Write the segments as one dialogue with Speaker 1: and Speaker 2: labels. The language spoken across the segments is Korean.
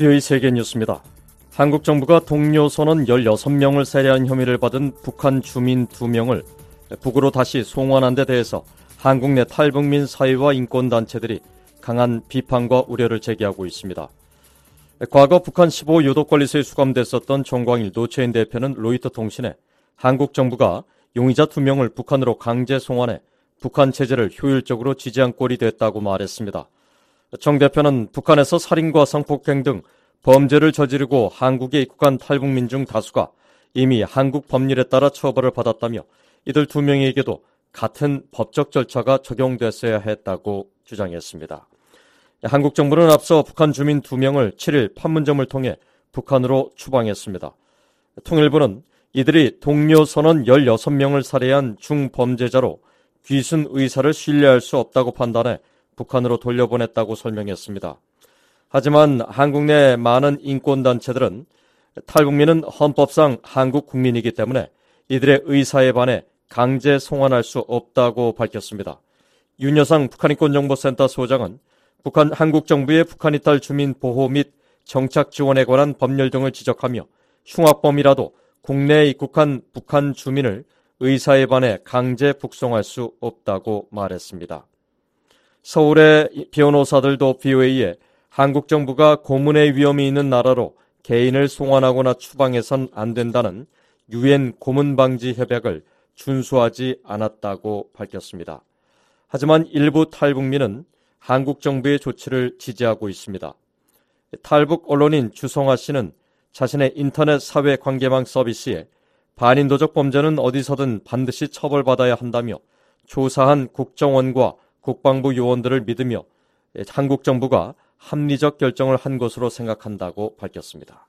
Speaker 1: VOA 세계 뉴스입니다. 한국 정부가 동료 선원 16명을 살해한 혐의를 받은 북한 주민 2명을 북으로 다시 송환한 데 대해서 한국 내 탈북민 사회와 인권단체들이 강한 비판과 우려를 제기하고 있습니다. 과거 북한 15유독 관리소에 수감됐었던 정광일 노채인 대표는 로이터 통신에 한국 정부가 용의자 2명을 북한으로 강제 송환해 북한 체제를 효율적으로 지지한 꼴이 됐다고 말했습니다. 정 대표는 북한에서 살인과 성폭행 등 범죄를 저지르고 한국에 입국한 탈북민 중 다수가 이미 한국 법률에 따라 처벌을 받았다며 이들 2명에게도 같은 법적 절차가 적용됐어야 했다고 주장했습니다. 한국 정부는 앞서 북한 주민 2명을 7일 판문점을 통해 북한으로 추방했습니다. 통일부는 이들이 동료 선원 16명을 살해한 중범죄자로 귀순 의사를 신뢰할 수 없다고 판단해 북한으로 돌려보냈다고 설명했습니다. 하지만 한국 내 많은 인권단체들은 탈북민은 헌법상 한국 국민이기 때문에 이들의 의사에 반해 강제 송환할 수 없다고 밝혔습니다. 윤여상 북한인권정보센터 소장은 한국 정부의 북한 이탈 주민 보호 및 정착 지원에 관한 법률 등을 지적하며 흉악범이라도 국내에 입국한 북한 주민을 의사에 반해 강제 북송할 수 없다고 말했습니다. 서울의 변호사들도 VOA에 한국 정부가 고문의 위험이 있는 나라로 개인을 송환하거나 추방해선 안 된다는 유엔 고문 방지 협약을 준수하지 않았다고 밝혔습니다. 하지만 일부 탈북민은 한국 정부의 조치를 지지하고 있습니다. 탈북 언론인 주성아 씨는 자신의 인터넷 사회관계망 서비스에 반인도적 범죄는 어디서든 반드시 처벌받아야 한다며 조사한 국정원과 국방부 요원들을 믿으며 한국 정부가 합리적 결정을 한 것으로 생각한다고 밝혔습니다.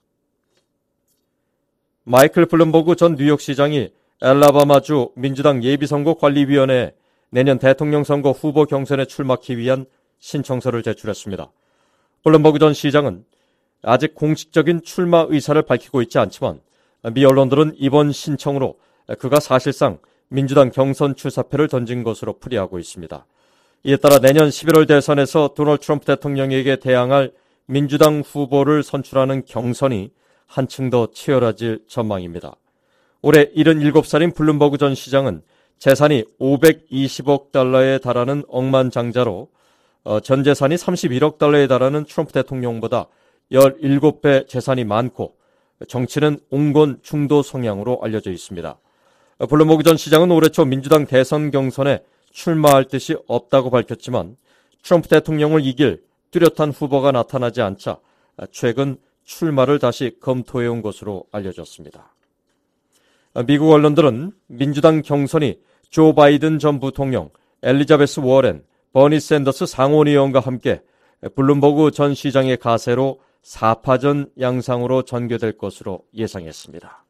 Speaker 1: 마이클 블룸버그 전 뉴욕시장이 엘라바마주 민주당 예비선거관리위원회에 내년 대통령 선거 후보 경선에 출마하기 위한 신청서를 제출했습니다. 블룸버그 전 시장은 아직 공식적인 출마 의사를 밝히고 있지 않지만 미 언론들은 이번 신청으로 그가 사실상 민주당 경선 출사표를 던진 것으로 풀이하고 있습니다. 이에 따라 내년 11월 대선에서 도널드 트럼프 대통령에게 대항할 민주당 후보를 선출하는 경선이 한층 더 치열해질 전망입니다. 올해 77살인 블룸버그 전 시장은 재산이 520억 달러에 달하는 억만장자로 전 재산이 31억 달러에 달하는 트럼프 대통령보다 17배 재산이 많고 정치는 온건 중도 성향으로 알려져 있습니다. 블룸버그 전 시장은 올해 초 민주당 대선 경선에 출마할 뜻이 없다고 밝혔지만 트럼프 대통령을 이길 뚜렷한 후보가 나타나지 않자 최근 출마를 다시 검토해온 것으로 알려졌습니다. 미국 언론들은 민주당 경선이 조 바이든 전 부통령, 엘리자베스 워렌, 버니 샌더스 상원의원과 함께 블룸버그 전 시장의 가세로 4파전 양상으로 전개될 것으로 예상했습니다.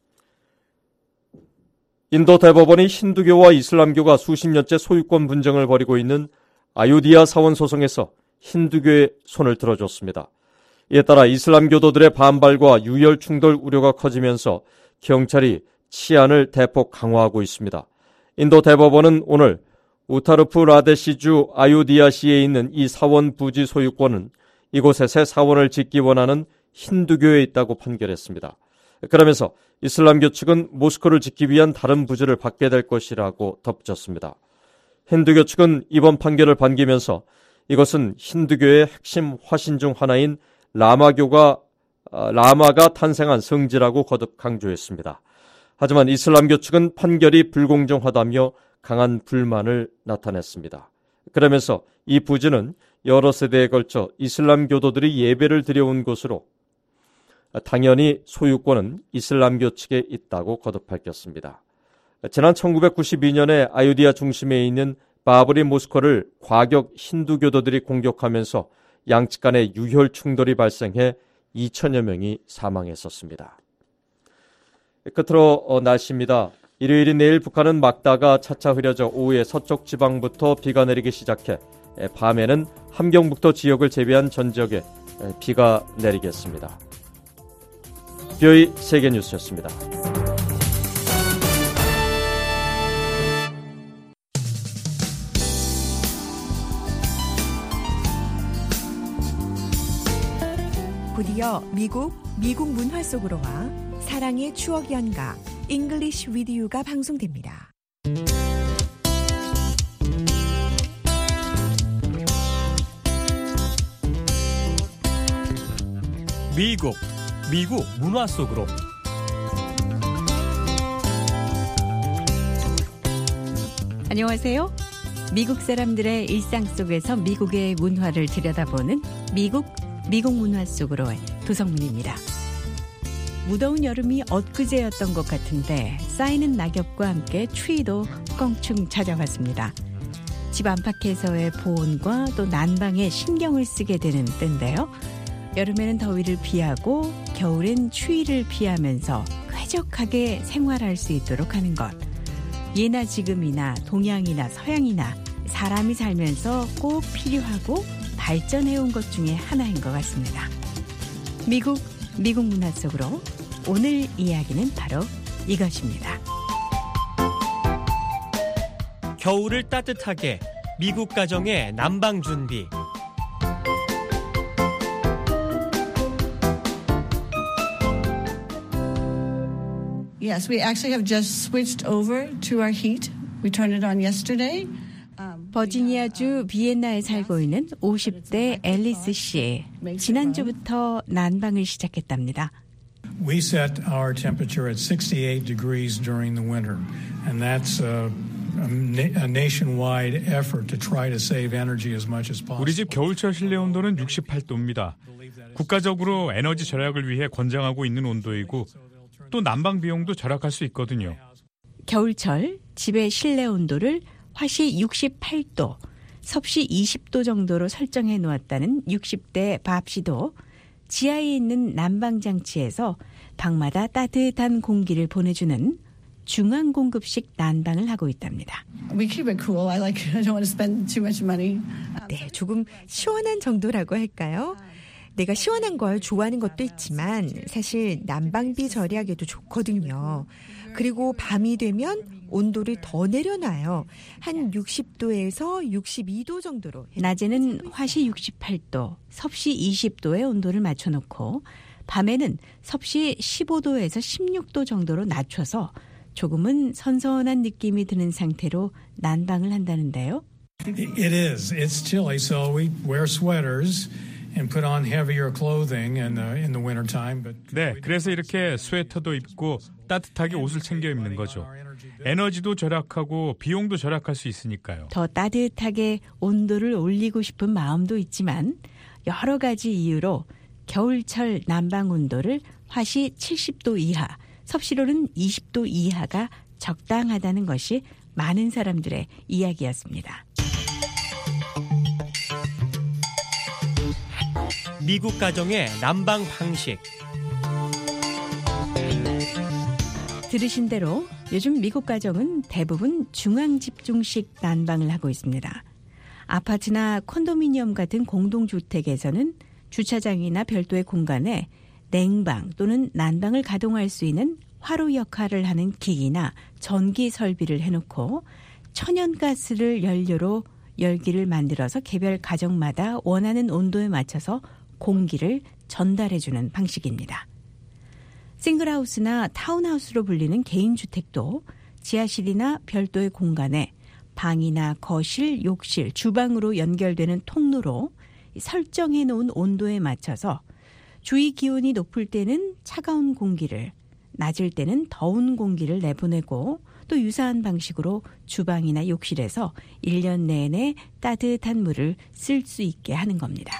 Speaker 1: 인도 대법원이 힌두교와 이슬람교가 수십 년째 소유권 분쟁을 벌이고 있는 아유디아 사원 소송에서 힌두교의 손을 들어줬습니다. 이에 따라 이슬람교도들의 반발과 유혈 충돌 우려가 커지면서 경찰이 치안을 대폭 강화하고 있습니다. 인도 대법원은 오늘 우타르프 라데시주 아유디아시에 있는 이 사원 부지 소유권은 이곳에 새 사원을 짓기 원하는 힌두교에 있다고 판결했습니다. 그러면서 이슬람교 측은 모스크를 짓기 위한 다른 부지를 받게 될 것이라고 덧붙였습니다. 힌두교 측은 이번 판결을 반기면서 이것은 힌두교의 핵심 화신 중 하나인 라마가 탄생한 성지라고 거듭 강조했습니다. 하지만 이슬람교 측은 판결이 불공정하다며 강한 불만을 나타냈습니다. 그러면서 이 부지는 여러 세대에 걸쳐 이슬람교도들이 예배를 드려온 곳으로 당연히 소유권은 이슬람교 측에 있다고 거듭 밝혔습니다. 지난 1992년에 아유디아 중심에 있는 바브리 모스크를 과격 힌두교도들이 공격하면서 양측 간의 유혈 충돌이 발생해 2천여 명이 사망했었습니다. 끝으로 날씨입니다. 일요일인 내일 북한은 막다가 차차 흐려져 오후에 서쪽 지방부터 비가 내리기 시작해 밤에는 함경북도 지역을 제외한 전 지역에 비가 내리겠습니다. VOA 세계뉴스였습니다.
Speaker 2: 곧이어 미국 문화 속으로 와 사랑의 추억 연가 English with You가 방송됩니다.
Speaker 3: 미국 문화 속으로.
Speaker 4: 안녕하세요. 미국 사람들의 일상 속에서 미국의 문화를 들여다보는 미국 문화 속으로의 도성문입니다. 무더운 여름이 엊그제였던 것 같은데 쌓이는 낙엽과 함께 추위도 껑충 찾아왔습니다. 집 안팎에서의 보온과 또 난방에 신경을 쓰게 되는 때인데요. 여름에는 더위를 피하고 겨울엔 추위를 피하면서 쾌적하게 생활할 수 있도록 하는 것. 예나 지금이나 동양이나 서양이나 사람이 살면서 꼭 필요하고 발전해온 것 중에 하나인 것 같습니다. 미국 문화 속으로 오늘 이야기는 바로 이것입니다.
Speaker 3: 겨울을 따뜻하게 미국 가정의 난방 준비.
Speaker 5: Yes, we actually have just switched over to our heat. We turned it on yesterday.
Speaker 4: 버지니아주 비엔나에 살고 있는 50대 앨리스 씨. 지난주부터 난방을 시작했답니다.
Speaker 6: We set our temperature at 68 degrees during the winter, and that's a nationwide effort to try to save energy as much as possible.
Speaker 7: 우리 집 겨울철 실내 온도는 68도입니다. 국가적으로 에너지 절약을 위해 권장하고 있는 온도이고 또 난방 비용도 절약할 수 있거든요.
Speaker 4: 겨울철 집의 실내 온도를 화씨 68도, 섭씨 20도 정도로 설정해 놓았다는 60대 밥 씨도 지하에 있는 난방장치에서 방마다 따뜻한 공기를 보내주는 중앙공급식 난방을 하고 있답니다.
Speaker 5: We keep it cool. I don't want to spend too much money.
Speaker 2: 네, 조금 시원한 정도라고 할까요? 내가 시원한 걸 좋아하는 것도 있지만 사실 난방비 절약에도 좋거든요. 그리고 밤이 되면 온도를 더 내려놔요. 한 60도에서 62도 정도로.
Speaker 4: 낮에는 화씨 68도, 섭씨 20도의 온도를 맞춰놓고 밤에는 섭씨 15도에서 16도 정도로 낮춰서 조금은 선선한 느낌이 드는 상태로 난방을 한다는데요.
Speaker 6: It is. It's chilly, so we wear sweaters and put on heavier clothing in the winter time.
Speaker 7: 네, 그래서 이렇게 스웨터도 입고 따뜻하게 옷을 챙겨 입는 거죠. 에너지도 절약하고 비용도 절약할 수 있으니까요.
Speaker 4: 더 따뜻하게 온도를 올리고 싶은 마음도 있지만 여러 가지 이유로 겨울철 난방 온도를 화씨 70도 이하, 섭씨로는 20도 이하가 적당하다는 것이 많은 사람들의 이야기였습니다.
Speaker 3: 미국 가정의 난방 방식.
Speaker 4: 들으신 대로 요즘 미국 가정은 대부분 중앙집중식 난방을 하고 있습니다. 아파트나 콘도미니엄 같은 공동주택에서는 주차장이나 별도의 공간에 냉방 또는 난방을 가동할 수 있는 화로 역할을 하는 기기나 전기 설비를 해놓고 천연가스를 연료로 열기를 만들어서 개별 가정마다 원하는 온도에 맞춰서 공기를 전달해주는 방식입니다. 싱글하우스나 타운하우스로 불리는 개인주택도 지하실이나 별도의 공간에 방이나 거실, 욕실, 주방으로 연결되는 통로로 설정해 놓은 온도에 맞춰서 주위 기온이 높을 때는 차가운 공기를, 낮을 때는 더운 공기를 내보내고 또 유사한 방식으로 주방이나 욕실에서 1년 내내 따뜻한 물을 쓸 수 있게 하는 겁니다.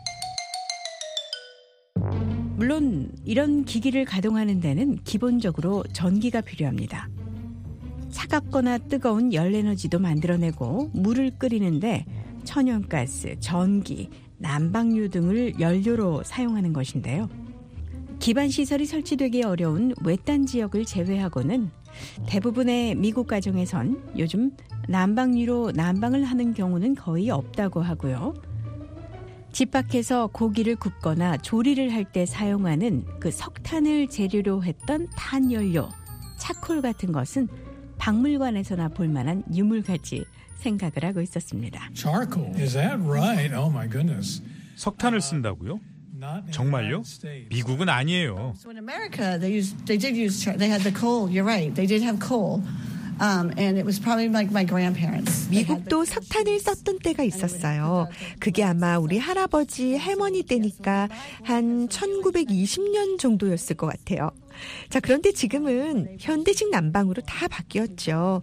Speaker 4: 물론 이런 기기를 가동하는 데는 기본적으로 전기가 필요합니다. 차갑거나 뜨거운 열 에너지도 만들어내고 물을 끓이는데 천연가스, 전기, 난방유 등을 연료로 사용하는 것인데요. 기반 시설이 설치되기 어려운 외딴 지역을 제외하고는 대부분의 미국 가정에선 요즘 난방유로 난방을 하는 경우는 거의 없다고 하고요. 집 밖에서 고기를 굽거나 조리를 할 때 사용하는 그 석탄을 재료로 했던 탄연료, 차콜 같은 것은 박물관에서나 볼 만한 유물같이 생각을 하고 있었습니다.
Speaker 6: Charcoal. Is that right? Oh my goodness.
Speaker 7: 석탄을 쓴다고요? 정말요? 미국은 아니에요.
Speaker 5: So in America, they had the coal. You're right. They did have coal. And it was probably like my grandparents.
Speaker 2: 미국도 석탄을 썼던 때가 있었어요. 그게 아마 우리 할아버지, 할머니 때니까 한 1920년 정도였을 것 같아요. 자, 그런데 지금은 현대식 난방으로 다 바뀌었죠.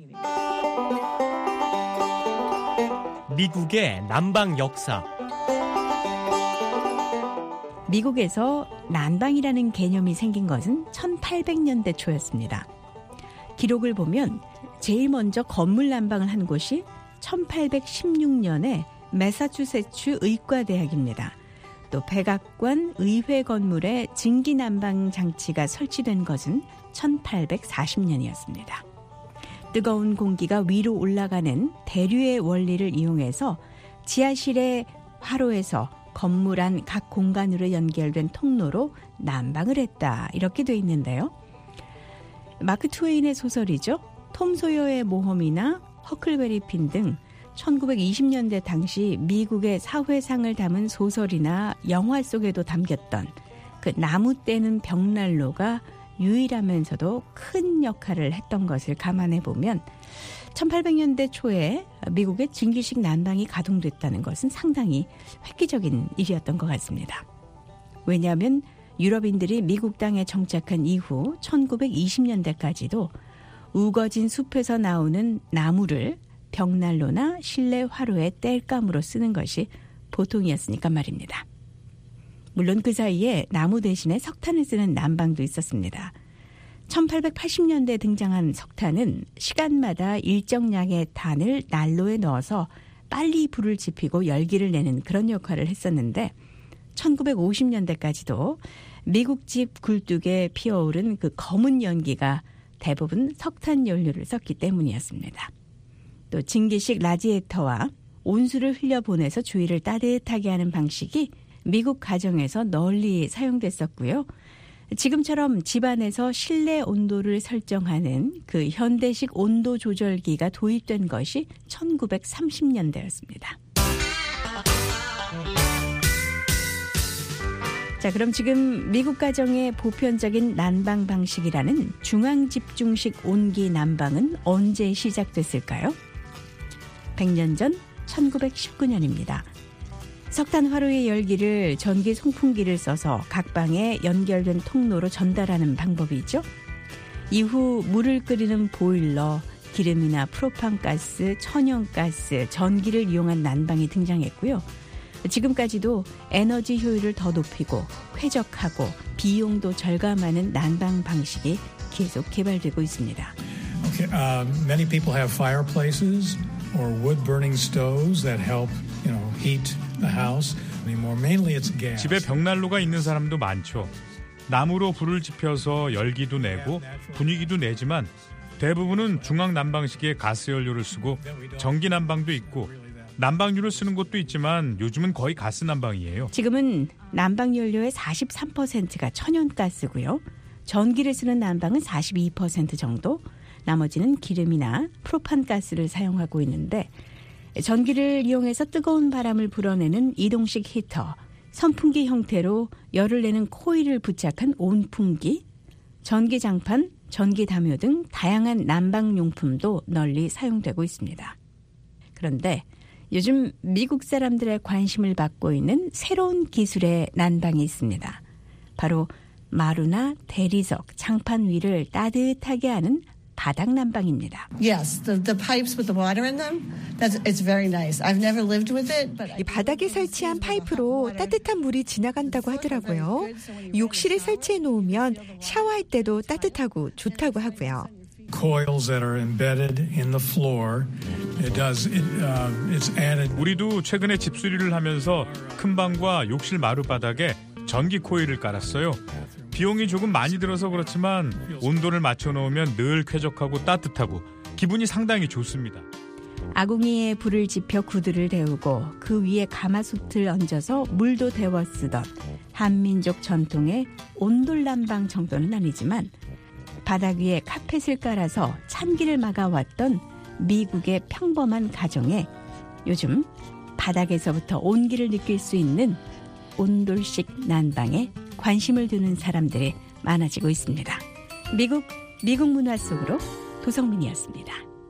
Speaker 3: 미국의 난방 역사.
Speaker 4: 미국에서 난방이라는 개념이 생긴 것은 1800년대 초였습니다. 기록을 보면 제일 먼저 건물 난방을 한 곳이 1816년에 매사추세츠 의과대학입니다. 또 백악관 의회 건물에 증기 난방 장치가 설치된 것은 1840년이었습니다. 뜨거운 공기가 위로 올라가는 대류의 원리를 이용해서 지하실의 화로에서 건물 안 각 공간으로 연결된 통로로 난방을 했다. 이렇게 돼 있는데요. 마크 트웨인의 소설이죠. 톰 소여의 모험이나 허클베리 핀 등 1920년대 당시 미국의 사회상을 담은 소설이나 영화 속에도 담겼던 그 나무 떼는 벽난로가 유일하면서도 큰 역할을 했던 것을 감안해 보면 1800년대 초에 미국의 증기식 난방이 가동됐다는 것은 상당히 획기적인 일이었던 것 같습니다. 왜냐하면 유럽인들이 미국 땅에 정착한 이후 1920년대까지도 우거진 숲에서 나오는 나무를 벽난로나 실내 화로의 땔감으로 쓰는 것이 보통이었으니까 말입니다. 물론 그 사이에 나무 대신에 석탄을 쓰는 난방도 있었습니다. 1880년대에 등장한 석탄은 시간마다 일정량의 탄을 난로에 넣어서 빨리 불을 지피고 열기를 내는 그런 역할을 했었는데 1950년대까지도 미국 집 굴뚝에 피어오른 그 검은 연기가 대부분 석탄 연료를 썼기 때문이었습니다. 또 증기식 라디에이터와 온수를 흘려보내서 주위를 따뜻하게 하는 방식이 미국 가정에서 널리 사용됐었고요. 지금처럼 집안에서 실내 온도를 설정하는 그 현대식 온도 조절기가 도입된 것이 1930년대였습니다. 자, 그럼 지금 미국 가정의 보편적인 난방 방식이라는 중앙집중식 온기 난방은 언제 시작됐을까요? 100년 전 1919년입니다. 석탄 화로의 열기를 전기 송풍기를 써서 각 방에 연결된 통로로 전달하는 방법이죠. 이후 물을 끓이는 보일러, 기름이나 프로판가스, 천연가스, 전기를 이용한 난방이 등장했고요. 지금까지도 에너지 효율을 더 높이고 쾌적하고 비용도 절감하는 난방 방식이 계속 개발되고 있습니다.
Speaker 6: Okay, many people have fireplaces or wood-burning stoves that help, heat the house. Mainly it's gas.
Speaker 7: 집에 벽난로가 있는 사람도 많죠. 나무로 불을 지펴서 열기도 내고 분위기도 내지만 대부분은 중앙 난방식의 가스 연료를 쓰고 전기 난방도 있고 난방유를 쓰는 곳도 있지만 요즘은 거의 가스 난방이에요.
Speaker 4: 지금은 난방 연료의 43%가 천연가스고요. 전기를 쓰는 난방은 42% 정도, 나머지는 기름이나 프로판가스를 사용하고 있는데 전기를 이용해서 뜨거운 바람을 불어내는 이동식 히터, 선풍기 형태로 열을 내는 코일을 부착한 온풍기, 전기장판, 전기담요 등 다양한 난방용품도 널리 사용되고 있습니다. 그런데 요즘 미국 사람들의 관심을 받고 있는 새로운 기술의 난방이 있습니다. 바로 마루나 대리석, 장판 위를 따뜻하게 하는 바닥 난방입니다.
Speaker 5: Yes, the pipes with the water in them, it's very nice. I've never lived with it, but
Speaker 2: 이 바닥에 설치한 파이프로 따뜻한 물이 지나간다고 하더라고요. 욕실에 설치해 놓으면 샤워할 때도 따뜻하고 좋다고 하고요.
Speaker 6: Coils that are embedded in the floor. It's added.
Speaker 7: 우리도 최근에 집수리를 하면서 큰 방과 욕실 마룻바닥에 전기 코일을 깔았어요. 비용이 조금 많이 들어서 그렇지만 온도를 맞춰놓으면 늘 쾌적하고 따뜻하고 기분이 상당히 좋습니다.
Speaker 4: 아궁이에 불을 지펴 구두를 데우고 그 위에 가마솥을 얹어서 물도 데워 쓰던 한민족 전통의 온돌난방 정도는 아니지만 바닥 위에 카펫을 깔아서 찬기를 막아왔던 미국의 평범한 가정에 요즘 바닥에서부터 온기를 느낄 수 있는 온돌식 난방에 관심을 두는 사람들이 많아지고 있습니다. 미국 문화 속으로 도성민이었습니다.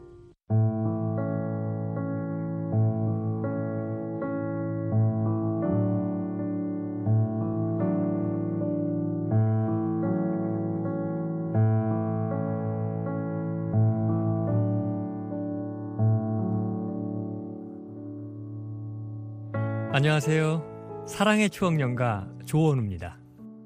Speaker 3: 안녕하세요. 사랑의 추억 연가 조원우입니다.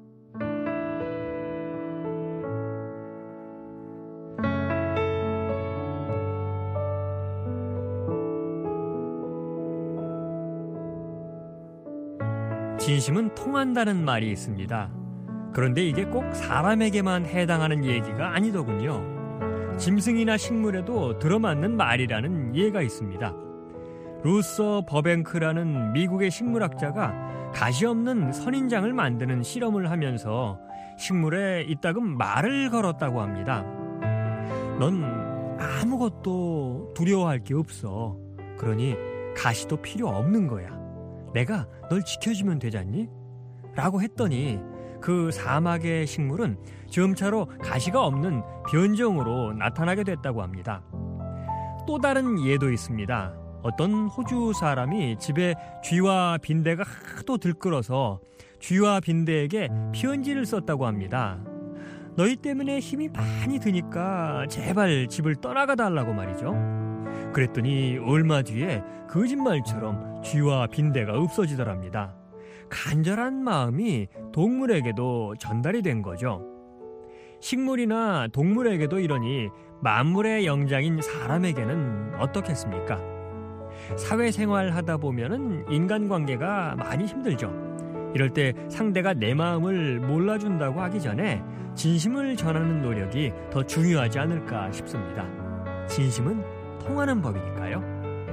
Speaker 3: 진심은 통한다는 말이 있습니다. 그런데 이게 꼭 사람에게만 해당하는 얘기가 아니더군요. 짐승이나 식물에도 들어맞는 말이라는 예가 있습니다. 루서 버뱅크라는 미국의 식물학자가 가시 없는 선인장을 만드는 실험을 하면서 식물에 이따금 말을 걸었다고 합니다. 넌 아무것도 두려워할 게 없어. 그러니 가시도 필요 없는 거야. 내가 널 지켜주면 되잖니? 라고 했더니 그 사막의 식물은 점차로 가시가 없는 변종으로 나타나게 됐다고 합니다. 또 다른 예도 있습니다. 어떤 호주 사람이 집에 쥐와 빈대가 하도 들끓어서 쥐와 빈대에게 편지를 썼다고 합니다. 너희 때문에 힘이 많이 드니까 제발 집을 떠나가 달라고 말이죠. 그랬더니 얼마 뒤에 거짓말처럼 쥐와 빈대가 없어지더랍니다. 간절한 마음이 동물에게도 전달이 된 거죠. 식물이나 동물에게도 이러니 만물의 영장인 사람에게는 어떻겠습니까? 사회생활 하다 보면은 인간관계가 많이 힘들죠. 이럴 때 상대가 내 마음을 몰라준다고 하기 전에 진심을 전하는 노력이 더 중요하지 않을까 싶습니다. 진심은 통하는 법이니까요.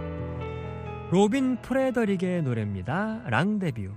Speaker 3: 로빈 프레더릭의 노래입니다. 랑데뷰.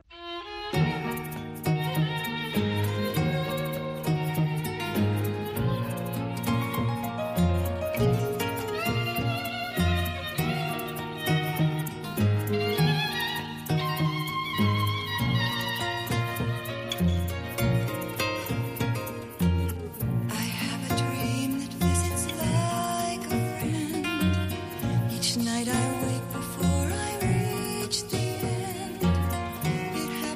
Speaker 8: Night I wake before I reach the end. It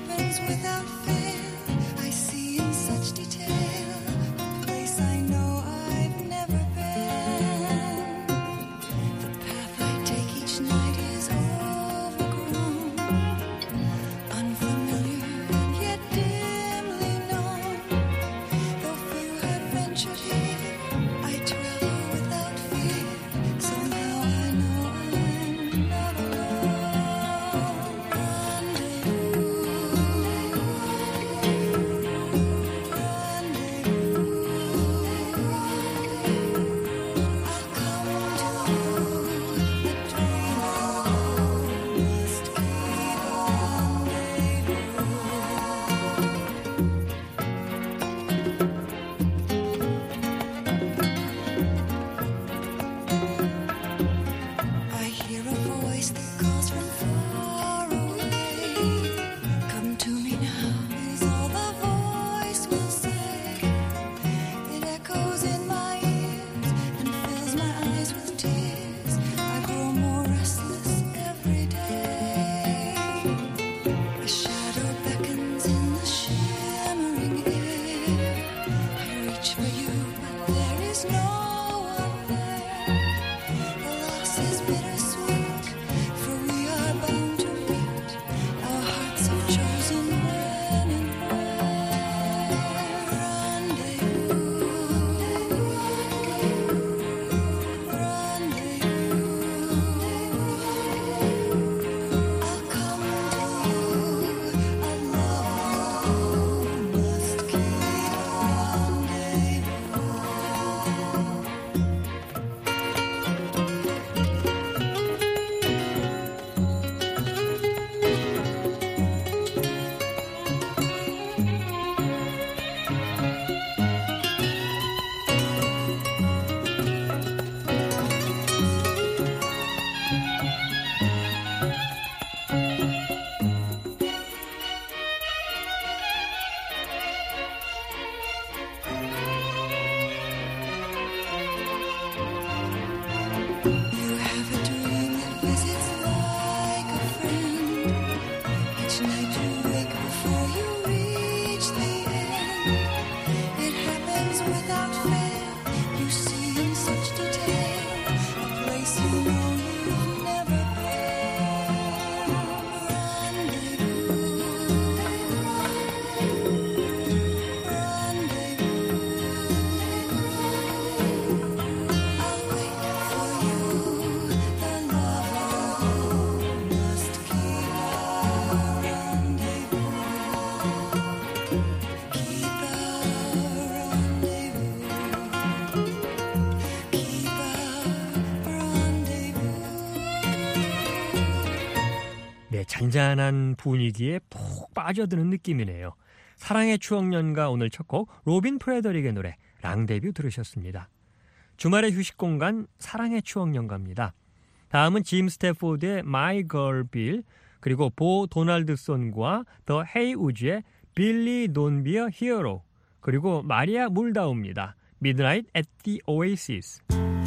Speaker 3: 잔잔한 분위기에 푹 빠져드는 느낌이네요. 사랑의 추억연가 오늘 첫 곡 로빈 프레더릭의 노래 랑데뷰 들으셨습니다. 주말의 휴식 공간 사랑의 추억연가입니다. 다음은 짐 스태포드의 My Girl Bill, 그리고 보 도널드손과 더 헤이우즈의 Billy Don't Be a Hero, 그리고 마리아 물다우입니다. Midnight at the Oasis.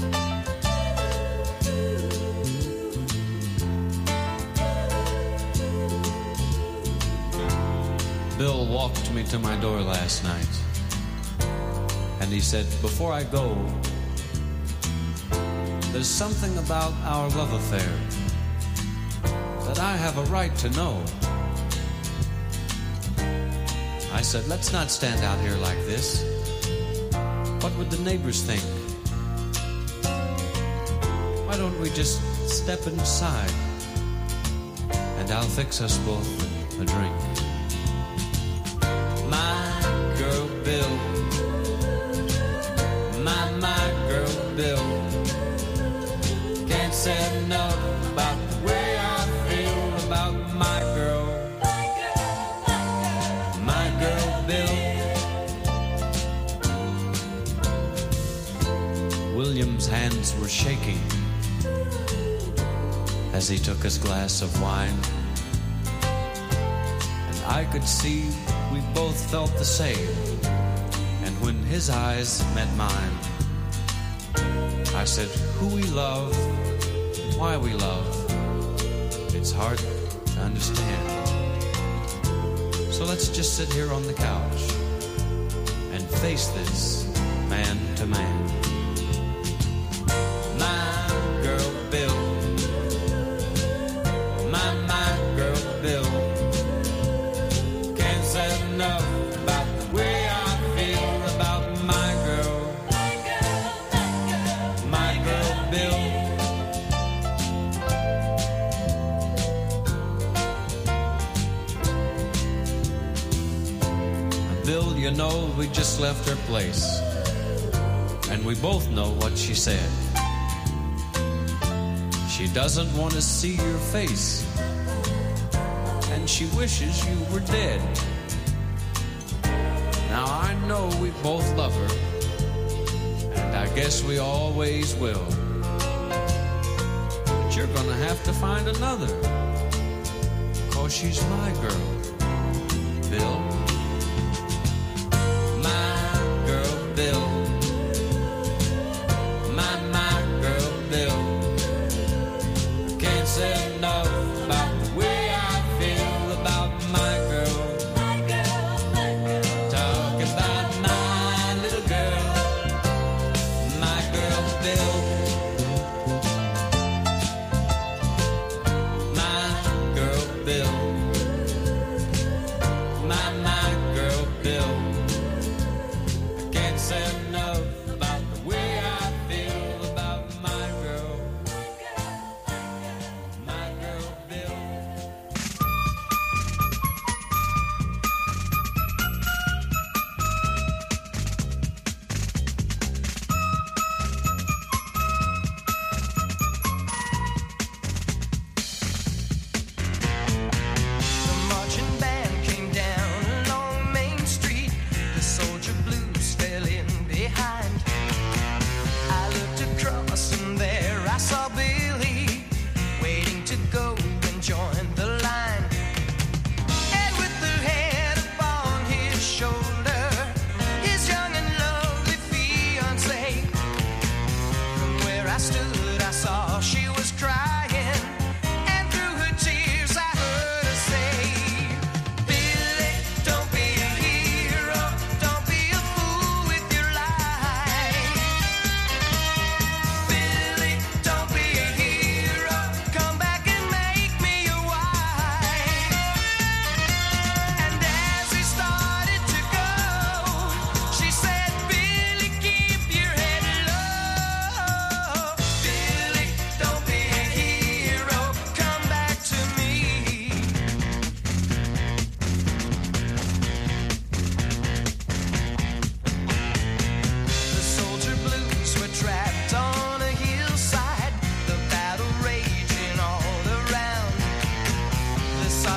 Speaker 8: Bill walked me to my door last night, and he said, before I go, there's something about our love affair that I have a right to know. I said, let's not stand out here like this. What would the neighbors think? Why don't we just step inside, and I'll fix us both a drink. My girl Bill, my girl Bill, can't say enough about the way I feel about my girl, my girl Bill. William's hands were shaking as he took his glass of wine, and I could see we both felt the same. And when his eyes met mine, I said, who we love, why we love, it's hard to understand. So let's just sit here on the couch and face this man to man. My girl Bill, my girl Bill, can't say enough about the way I feel about my girl, my girl Bill. Bill, you know, we just left her place, and we both know what she said. She doesn't want to see your face, and she wishes you were dead. Now I know we both love her, and I guess we always will. But you're gonna have to find another, 'cause she's my girl, Bill. My girl, Bill. My girl, Bill. Can't say enough about the way I feel about my girl. Talk about my little girl, my girl Bill. My girl Bill, my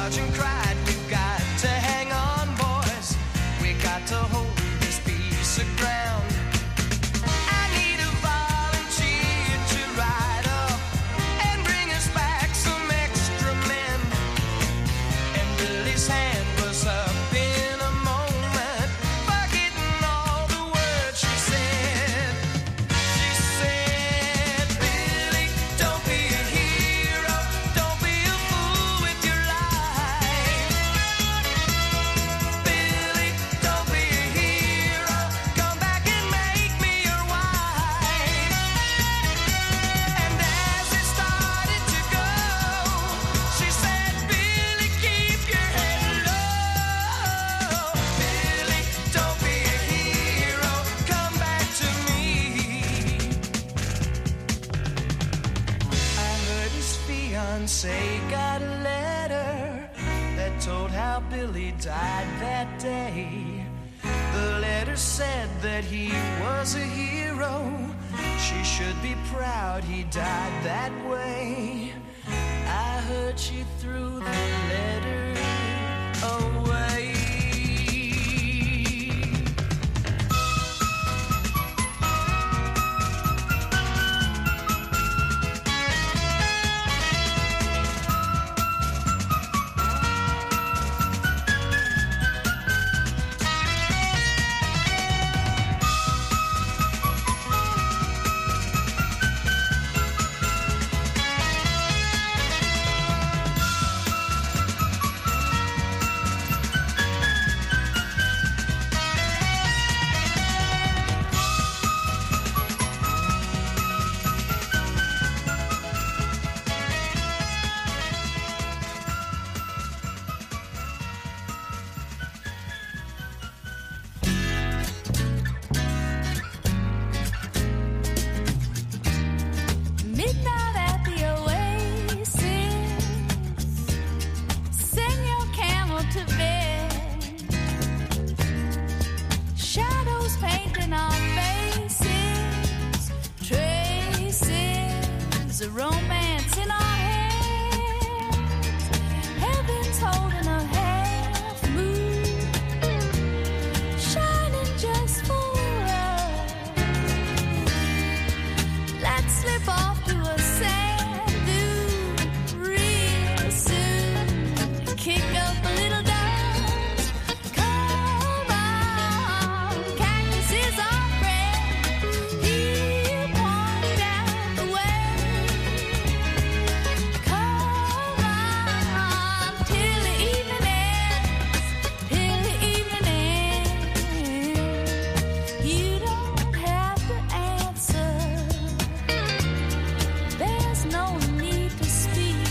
Speaker 9: much and cried. We've got to hang on, boys. We got to hold this piece of ground. I need a volunteer to ride up and bring us back some extra men. And Billy's hand was up in a moment, forgetting all the words she said. She said, Billy, don't be a hero, don't be a fool with your life. Billy, don't be a hero, come back and make me your wife. And as it started to go, she said, Billy, keep your head low. Billy, don't be a hero, come back to me. I heard his fiancé got a letter that told how Billy died that day. The letter said that he was a hero. She should be proud he died that way. I heard she threw the letter away.
Speaker 10: Midnight at the oasis, send your camel to bed. Shadows painting our faces, traces of romance in our hands. Heaven's holding a half moon, shining just for us. Let's slip off to a sand dune real soon. Kick up a little dust. Come on, cactus is our friend. He'll point out the way. Come on, till the evening ends. Till the evening ends. You don't have to answer. There's no need to speak.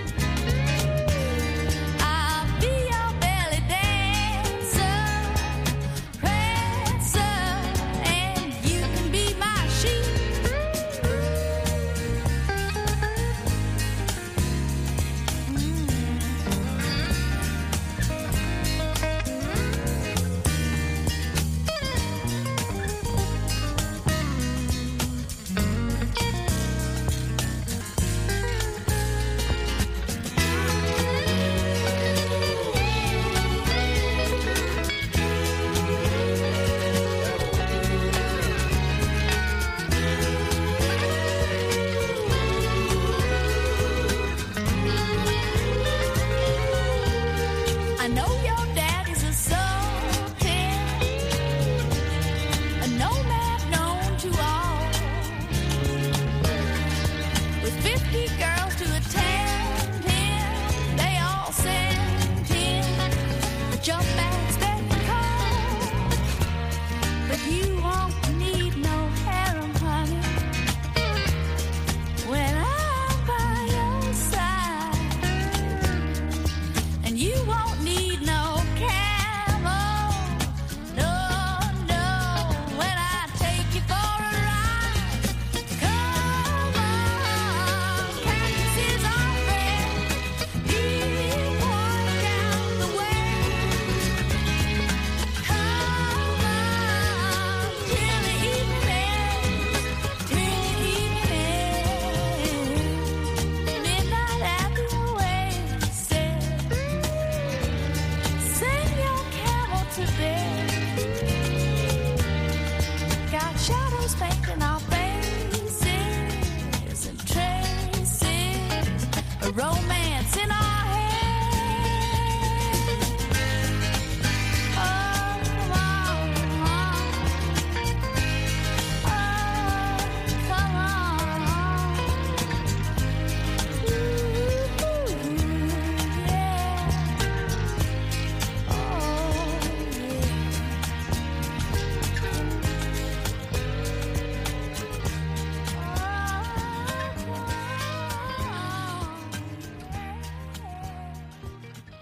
Speaker 10: I'll be your belly dancer, prancer, and you can be my sheep. I know your daddy's a sultan, a nomad known to all, with 50 girls to attend him. They all send him a jump bags that can call, but you won't need no harem, honey, when I'm by your side. And you won't need no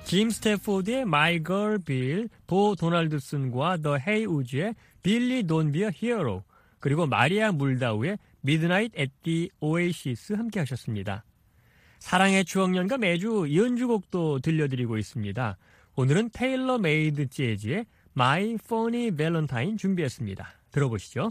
Speaker 3: 짐 스태포드의 My Girl Bill, 보 도널드슨과 The Hey Woods의 Billy Don't Be a Hero, 그리고 마리아 물다우의 Midnight at the Oasis 함께 하셨습니다. 사랑의 추억연가 매주 연주곡도 들려드리고 있습니다. 오늘은 테일러 메이드 재즈의 My Funny Valentine 준비했습니다. 들어보시죠.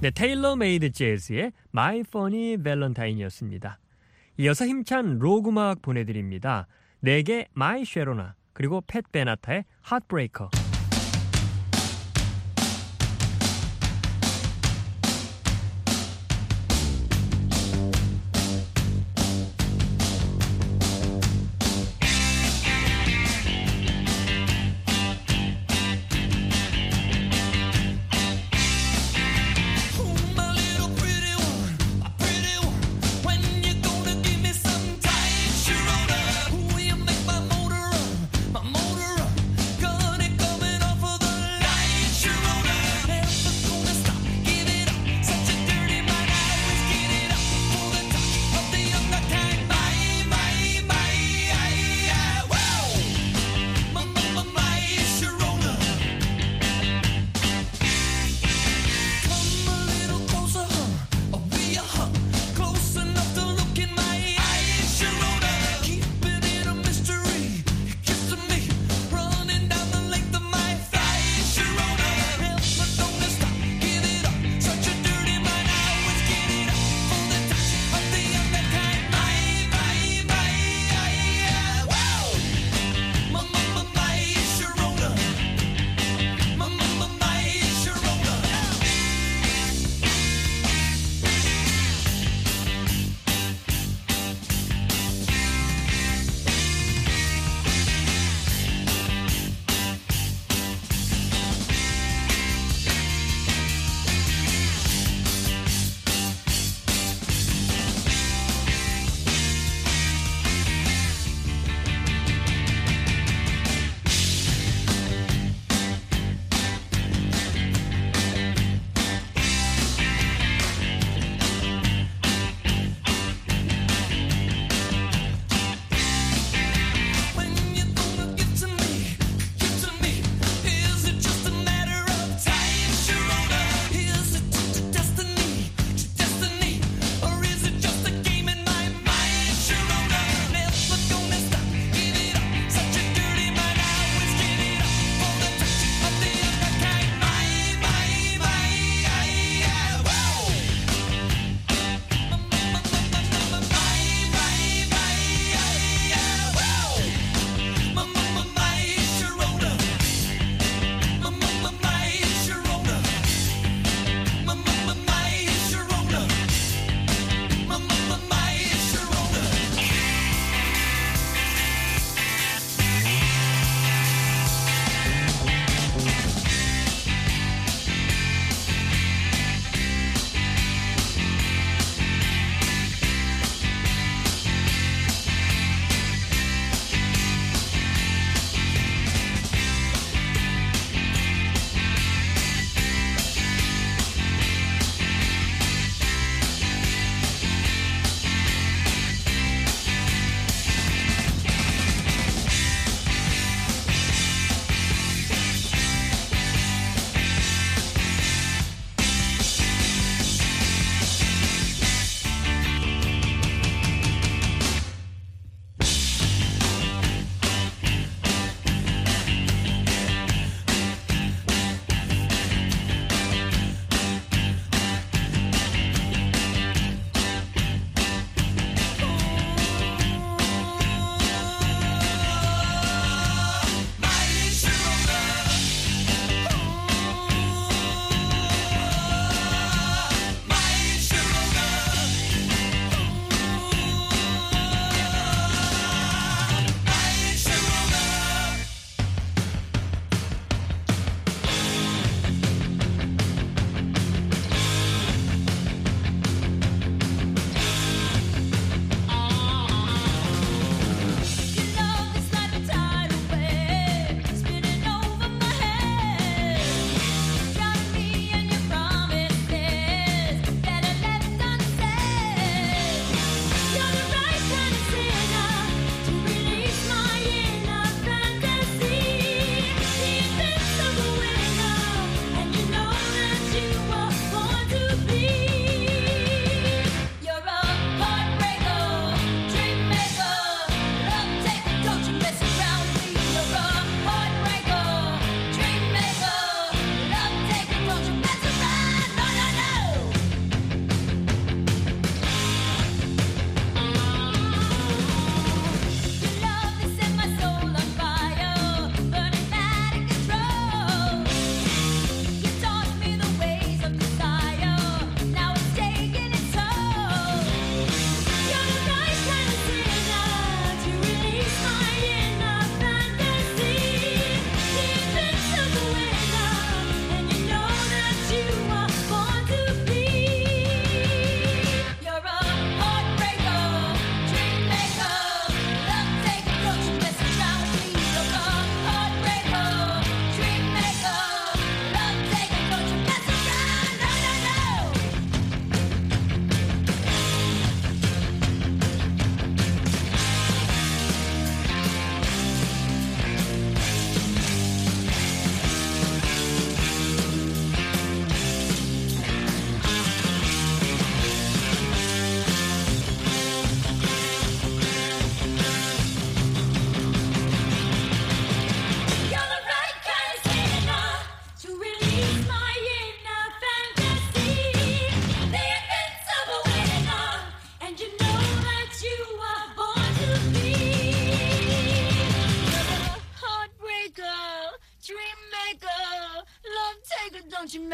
Speaker 3: 네, 테일러 메이드 재즈의 My Funny Valentine이었습니다. 이어서 힘찬 록 음악 보내드립니다. 내게 My Sharona 그리고 팻 베나타의 Heartbreaker.
Speaker 9: My motor run, gonna come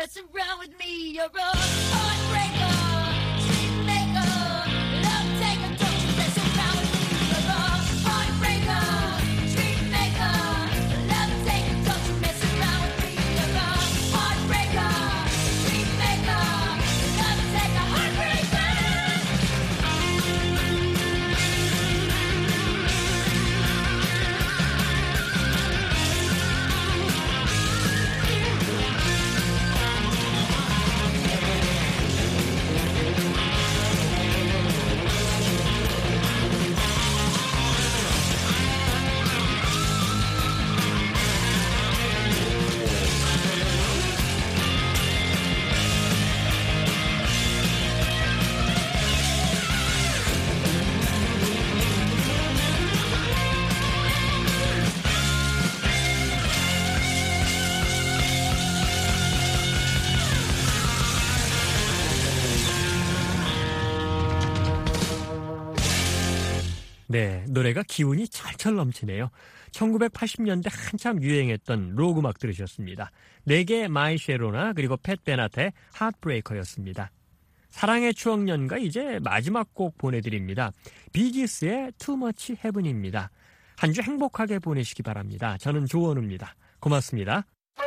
Speaker 10: mess around with me. You're a heartbreaker, dream maker, love taker. Don't you mess around with me. You're a heartbreaker, dream maker, love taker. Don't you mess around with me. You're a heartbreaker, dream maker, love taker, heartbreaker.
Speaker 3: 네, 노래가 기운이 철철 넘치네요. 1980년대 한참 유행했던 록 음악 들으셨습니다. 네개 마이 쉐로나 그리고 팻 베나트의 하트브레이커였습니다. 사랑의 추억연가 이제 마지막 곡 보내드립니다. 비지스의 Too Much Heaven입니다. 한 주 행복하게 보내시기 바랍니다. 저는 조원우입니다. 고맙습니다.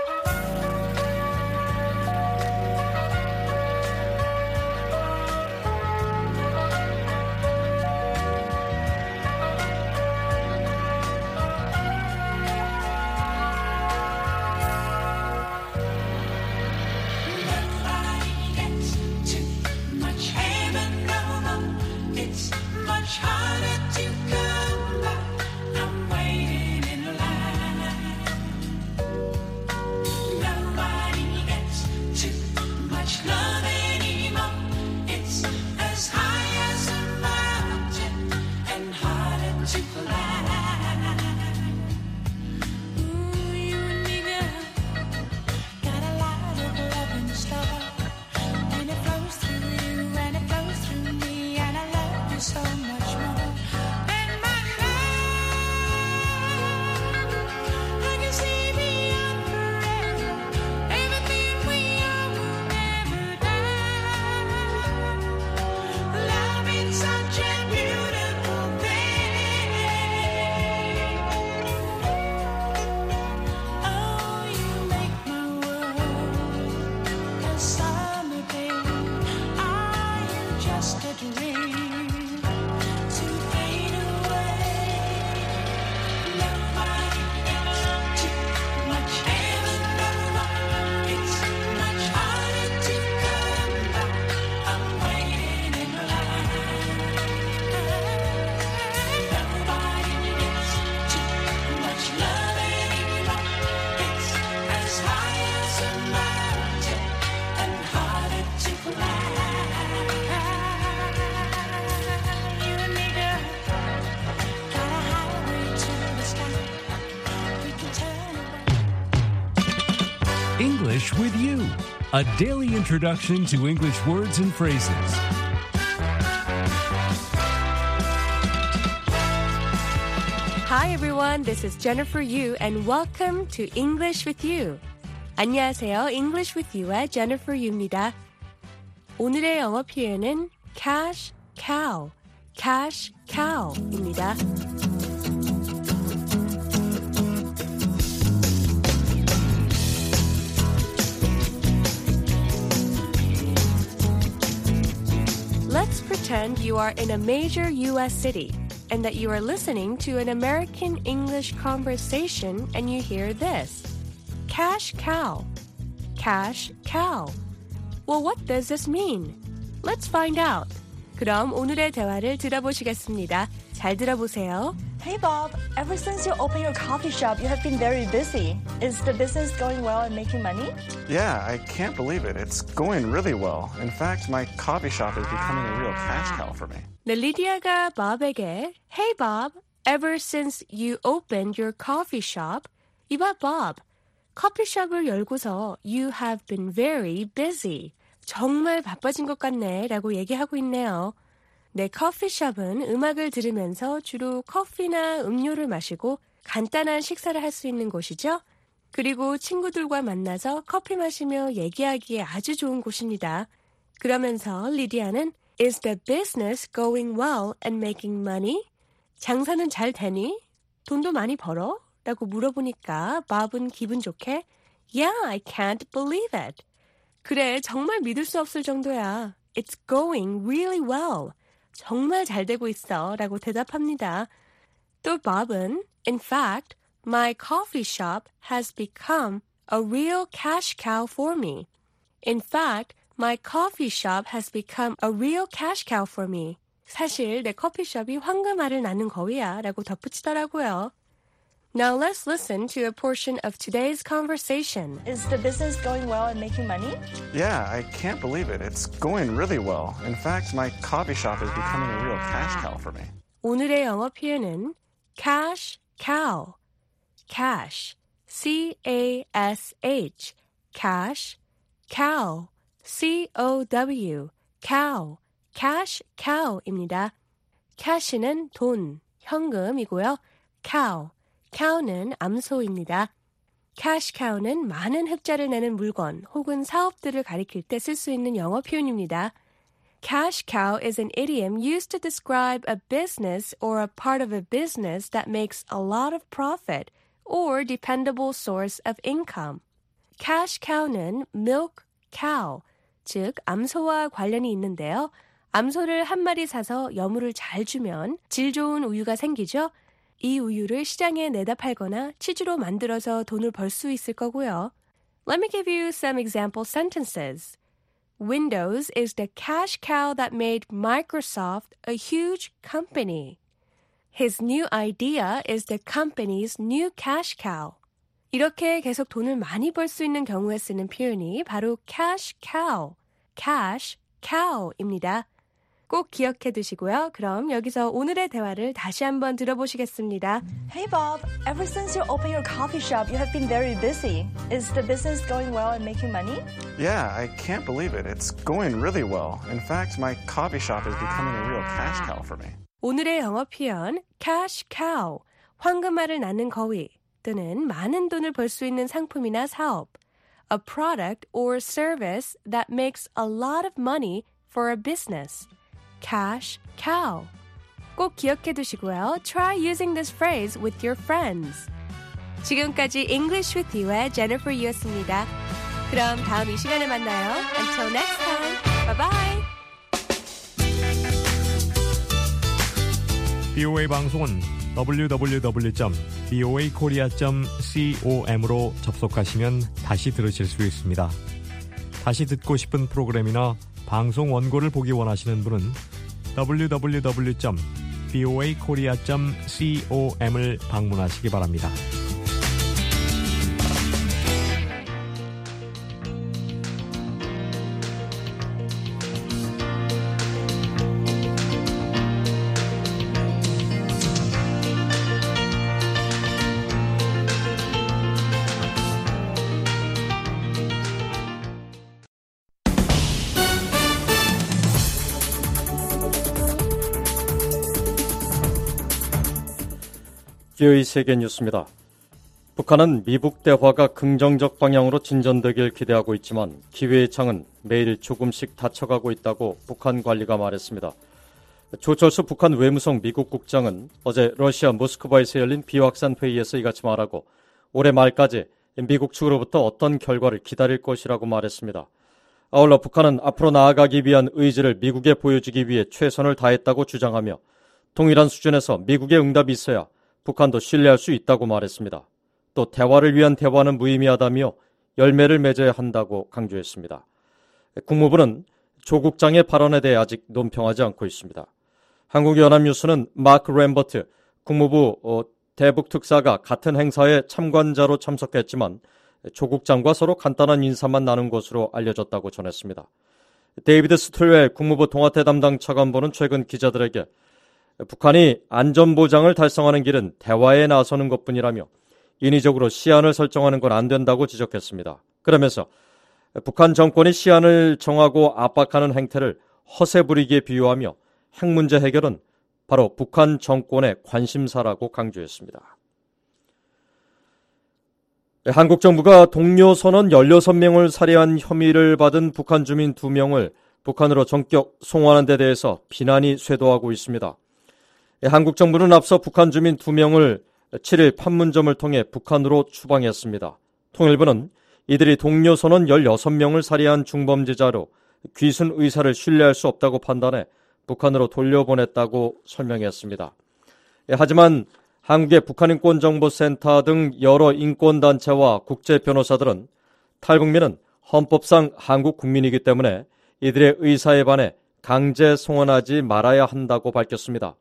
Speaker 11: English with You, a daily introduction to English words and phrases.
Speaker 12: Hi everyone, this is Jennifer Yu and welcome to English with You. 안녕하세요, English with You의 Jennifer Yu입니다. 오늘의 영어 표현은 cash cow, cash cow입니다. Let's pretend you are in a major U.S. city and that you are listening to an American English conversation and you hear this. Cash cow. Cash cow. Well, what does this mean? Let's find out. 그럼 오늘의 대화를 들어보시겠습니다. 잘 들어보세요.
Speaker 13: Hey Bob, ever since you opened your coffee shop, you have been very busy. Is the business going well and making money?
Speaker 14: Yeah, I can't believe it. It's going really well. In fact, my coffee shop is becoming a real cash cow for me.
Speaker 12: 네, 리디아가 Bob에게 Hey Bob, ever since you opened your coffee shop, 이봐 Bob, 커피숍을 열고서 you have been very busy. 정말 바빠진 것 같네 라고 얘기하고 있네요. 네, 커피숍은 음악을 들으면서 주로 커피나 음료를 마시고 간단한 식사를 할 수 있는 곳이죠. 그리고 친구들과 만나서 커피 마시며 얘기하기에 아주 좋은 곳입니다. 그러면서 리디아는 Is the business going well and making money? 장사는 잘 되니? 돈도 많이 벌어? 라고 물어보니까 밥은 기분 좋게 Yeah, I can't believe it. 그래, 정말 믿을 수 없을 정도야. It's going really well. 정말 잘 되고 있어. 라고 대답합니다. 또 밥은 In fact, my coffee shop has become a real cash cow for me. In fact, my coffee shop has become a real cash cow for me. 사실 내 커피숍이 황금알을 낳는 거위야. 라고 덧붙이더라고요. Now let's listen to a portion of today's conversation.
Speaker 13: Is the business going well and making money?
Speaker 14: Yeah, I can't believe it. It's going really well. In fact, my coffee shop is becoming a real cash cow for me.
Speaker 12: 오늘의 영어 표현은 cash cow, cash, C-A-S-H, cash, cow, C-O-W, cow, cash cow입니다. cash는 돈, 현금이고요. cow, cow는 암소입니다. cash cow는 많은 흑자를 내는 물건 혹은 사업들을 가리킬 때 쓸 수 있는 영어 표현입니다. Cash cow is an idiom used to describe a business or a part of a business that makes a lot of profit or dependable source of income. Cash cow는 milk cow, 즉 암소와 관련이 있는데요. 암소를 한 마리 사서 여물을 잘 주면 질 좋은 우유가 생기죠. 이 우유를 시장에 내다 팔거나 치즈로 만들어서 돈을 벌 수 있을 거고요. Let me give you some example sentences. Windows is the cash cow that made Microsoft a huge company. His new idea is the company's new cash cow. 이렇게 계속 돈을 많이 벌 수 있는 경우에 쓰는 표현이 바로 cash cow, cash cow입니다. 꼭 기억해 두시고요. 그럼 여기서 오늘의 대화를 다시 한번 들어보시겠습니다.
Speaker 13: Hey Bob, ever since you opened your coffee shop, you have been very busy. Is the business going well and making money?
Speaker 14: Yeah, I can't believe it. It's going really well. In fact, my coffee shop is becoming a real cash cow for me.
Speaker 12: 오늘의 영어 표현 cash cow, 황금알을 낳는 거위 또는 많은 돈을 벌 수 있는 상품이나 사업, a product or service that makes a lot of money for a business. cash cow. 꼭 기억해 두시고요. Try using this phrase with your friends. 지금까지 English with You의 Jennifer Yu였습니다. 그럼 다음 이 시간에 만나요. Until next time. Bye bye.
Speaker 3: BOA 방송은 www.boakorea.com으로 접속하시면 다시 들으실 수 있습니다. 다시 듣고 싶은 프로그램이나 방송 원고를 보기 원하시는 분은 www.boakorea.com을 방문하시기 바랍니다.
Speaker 1: 기의 세계 뉴스입니다. 북한은 미북 대화가 긍정적 방향으로 진전되길 기대하고 있지만 기회의 창은 매일 조금씩 닫혀가고 있다고 북한 관리가 말했습니다. 조철수 북한 외무성 미국 국장은 어제 러시아 모스크바에서 열린 비확산 회의에서 이같이 말하고 올해 말까지 미국 측으로부터 어떤 결과를 기다릴 것이라고 말했습니다. 아울러 북한은 앞으로 나아가기 위한 의지를 미국에 보여주기 위해 최선을 다했다고 주장하며 동일한 수준에서 미국의 응답이 있어야 북한도 신뢰할 수 있다고 말했습니다. 또 대화를 위한 대화는 무의미하다며 열매를 맺어야 한다고 강조했습니다. 국무부는 조 국장의 발언에 대해 아직 논평하지 않고 있습니다. 한국연합뉴스는 마크 램버트 국무부 대북특사가 같은 행사에 참관자로 참석했지만 조 국장과 서로 간단한 인사만 나눈 것으로 알려졌다고 전했습니다. 데이비드 스툴웰 국무부 동아태 담당 차관보는 최근 기자들에게 북한이 안전보장을 달성하는 길은 대화에 나서는 것뿐이라며 인위적으로 시한을 설정하는 건 안 된다고 지적했습니다. 그러면서 북한 정권이 시한을 정하고 압박하는 행태를 허세 부리기에 비유하며 핵 문제 해결은 바로 북한 정권의 관심사라고 강조했습니다. 한국 정부가 동료 선원 16명을 살해한 혐의를 받은 북한 주민 2명을 북한으로 전격 송환한 데 대해서 비난이 쇄도하고 있습니다. 한국 정부는 앞서 북한 주민 2명을 7일 판문점을 통해 북한으로 추방했습니다. 통일부는 이들이 동료 선원 16명을 살해한 중범죄자로 귀순 의사를 신뢰할 수 없다고 판단해 북한으로 돌려보냈다고 설명했습니다. 하지만 한국의 북한인권정보센터 등 여러 인권단체와 국제변호사들은 탈북민은 헌법상 한국 국민이기 때문에 이들의 의사에 반해 강제 송환하지 말아야 한다고 밝혔습니다.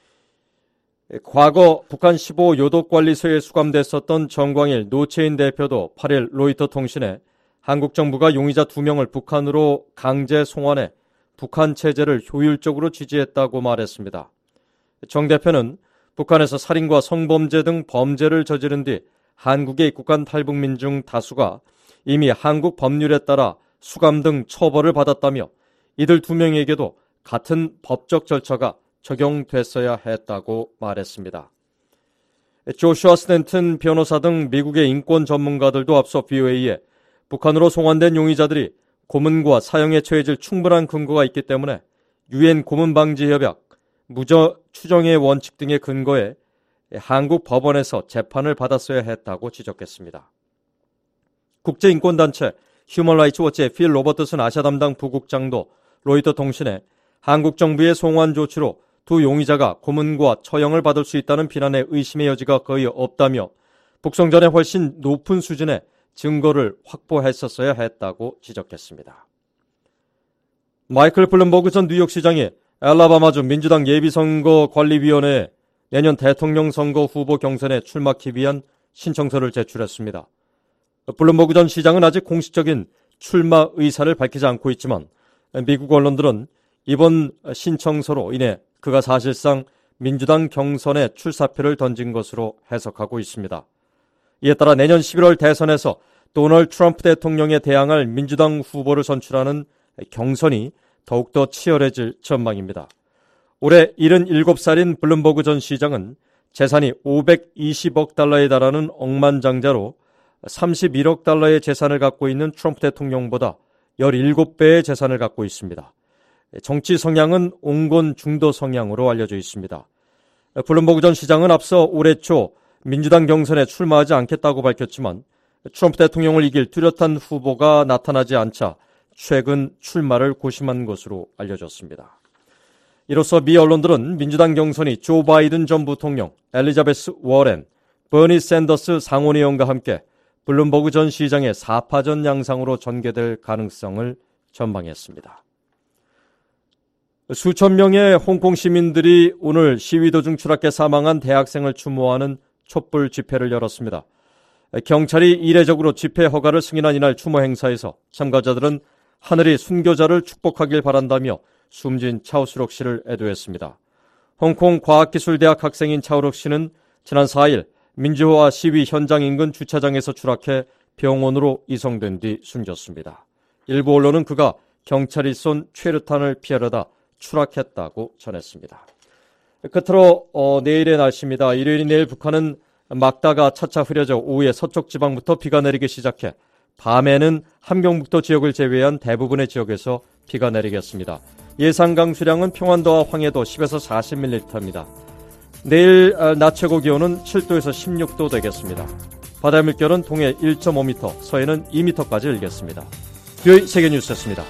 Speaker 1: 과거 북한 15요독관리소에 수감됐었던 정광일 노채인 대표도 8일 로이터 통신에 한국 정부가 용의자 2명을 북한으로 강제 송환해 북한 체제를 효율적으로 지지했다고 말했습니다. 정 대표는 북한에서 살인과 성범죄 등 범죄를 저지른 뒤 한국에 입국한 탈북민 중 다수가 이미 한국 법률에 따라 수감 등 처벌을 받았다며 이들 2명에게도 같은 법적 절차가 적용됐어야 했다고 말했습니다. 조슈아 스탠튼 변호사 등 미국의 인권 전문가들도 앞서 VOA에 북한으로 송환된 용의자들이 고문과 사형에 처해질 충분한 근거가 있기 때문에 유엔 고문방지협약, 무죄 추정의 원칙 등의 근거에 한국 법원에서 재판을 받았어야 했다고 지적했습니다. 국제인권단체 휴먼 라이츠 워치의 필 로버트슨 아시아 담당 부국장도 로이터 통신에 한국 정부의 송환 조치로 2 용의자가 고문과 처형을 받을 수 있다는 비난의 의심의 여지가 거의 없다며 북송 전에 훨씬 높은 수준의 증거를 확보했었어야 했다고 지적했습니다. 마이클 블룸버그 전 뉴욕시장이 알라바마주 민주당 예비선거관리위원회에 내년 대통령 선거 후보 경선에 출마하기 위한 신청서를 제출했습니다. 블룸버그 전 시장은 아직 공식적인 출마 의사를 밝히지 않고 있지만 미국 언론들은 이번 신청서로 인해 그가 사실상 민주당 경선에 출사표를 던진 것으로 해석하고 있습니다. 이에 따라 내년 11월 대선에서 도널드 트럼프 대통령에 대항할 민주당 후보를 선출하는 경선이 더욱더 치열해질 전망입니다. 올해 77살인 블룸버그 전 시장은 재산이 520억 달러에 달하는 억만장자로 31억 달러의 재산을 갖고 있는 트럼프 대통령보다 17배의 재산을 갖고 있습니다. 정치 성향은 온건 중도 성향으로 알려져 있습니다. 블룸버그 전 시장은 앞서 올해 초 민주당 경선에 출마하지 않겠다고 밝혔지만 트럼프 대통령을 이길 뚜렷한 후보가 나타나지 않자 최근 출마를 고심한 것으로 알려졌습니다. 이로써 미 언론들은 민주당 경선이 조 바이든 전 부통령, 엘리자베스 워렌, 버니 샌더스 상원의원과 함께 블룸버그 전 시장의 4파전 양상으로 전개될 가능성을 전망했습니다. 수천 명의 홍콩 시민들이 오늘 시위 도중 추락해 사망한 대학생을 추모하는 촛불 집회를 열었습니다. 경찰이 이례적으로 집회 허가를 승인한 이날 추모 행사에서 참가자들은 하늘이 순교자를 축복하길 바란다며 숨진 차오스록 씨를 애도했습니다. 홍콩 과학기술대학 학생인 차오스록 씨는 지난 4일 민주화 시위 현장 인근 주차장에서 추락해 병원으로 이송된 뒤 숨졌습니다. 일부 언론은 그가 경찰이 쏜 최루탄을 피하려다 추락했다고 전했습니다. 끝으로 내일의 날씨입니다. 일요일인 내일 북한은 막다가 차차 흐려져 오후에 서쪽 지방부터 비가 내리기 시작해 밤에는 함경북도 지역을 제외한 대부분의 지역에서 비가 내리겠습니다. 예상 강수량은 평안도와 황해도 10에서 40mm입니다. 내일 낮 최고 기온은 7도에서 16도 되겠습니다. 바다의 물결은 동해 1.5m, 서해는 2m까지 일겠습니다. VOA 세계뉴스였습니다.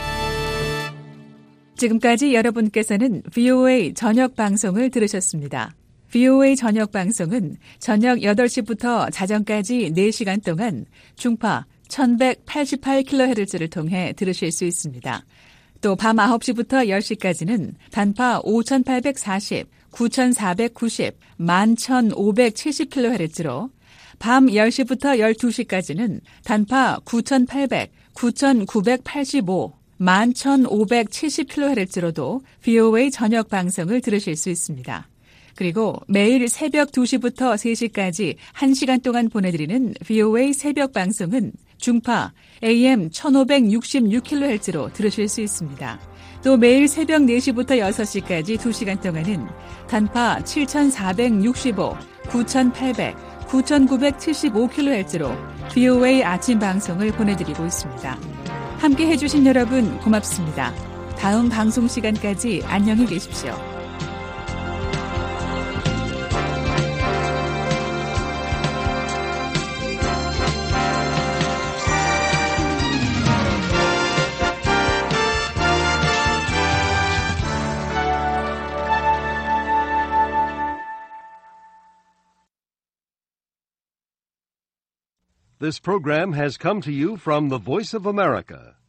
Speaker 15: 지금까지 여러분께서는 VOA 저녁 방송을 들으셨습니다. VOA 저녁 방송은 저녁 8시부터 자정까지 4시간 동안 중파 1188kHz를 통해 들으실 수 있습니다. 또 밤 9시부터 10시까지는 단파 5840, 9490, 11570kHz로 밤 10시부터 12시까지는 단파 9800, 9985, 11570kHz로도 VOA 저녁 방송을 들으실 수 있습니다. 그리고 매일 새벽 2시부터 3시까지 1시간 동안 보내드리는 VOA 새벽 방송은 중파 AM 1566kHz로 들으실 수 있습니다. 또 매일 새벽 4시부터 6시까지 2시간 동안은 단파 7465, 9800, 9975kHz로 VOA 아침 방송을 보내드리고 있습니다. 함께 해주신 여러분 고맙습니다. 다음 방송 시간까지 안녕히 계십시오.
Speaker 16: This program has come to you from the Voice of America,